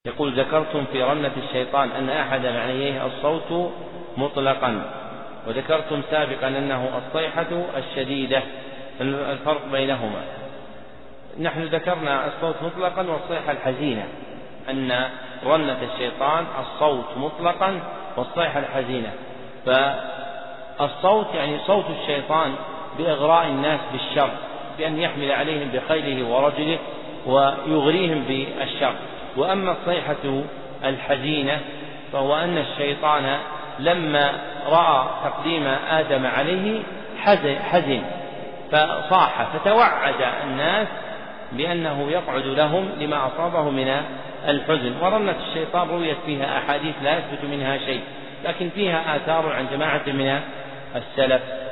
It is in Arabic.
يقول: ذكرتم في رنة الشيطان أن أحد معنيه الصوت مطلقا، وذكرتم سابقا أنه الصيحة الشديدة، الفرق بينهما. نحن ذكرنا الصوت مطلقا والصيحة الحزينة، أن رنة الشيطان الصوت مطلقا والصيحة الحزينة. فالصوت يعني صوت الشيطان بإغراء الناس بالشر، بأن يحمل عليهم بخيله ورجله ويغريهم بالشر. وأما الصيحة الحزينة فهو أن الشيطان لما رأى تقديم آدم عليه حزن فصاح، فتوعد الناس بأنه يقعد لهم لما أصابه من الحزن. ورنة الشيطان رويت فيها أحاديث لا يثبت منها شيء، لكن فيها آثار عن جماعة من السلف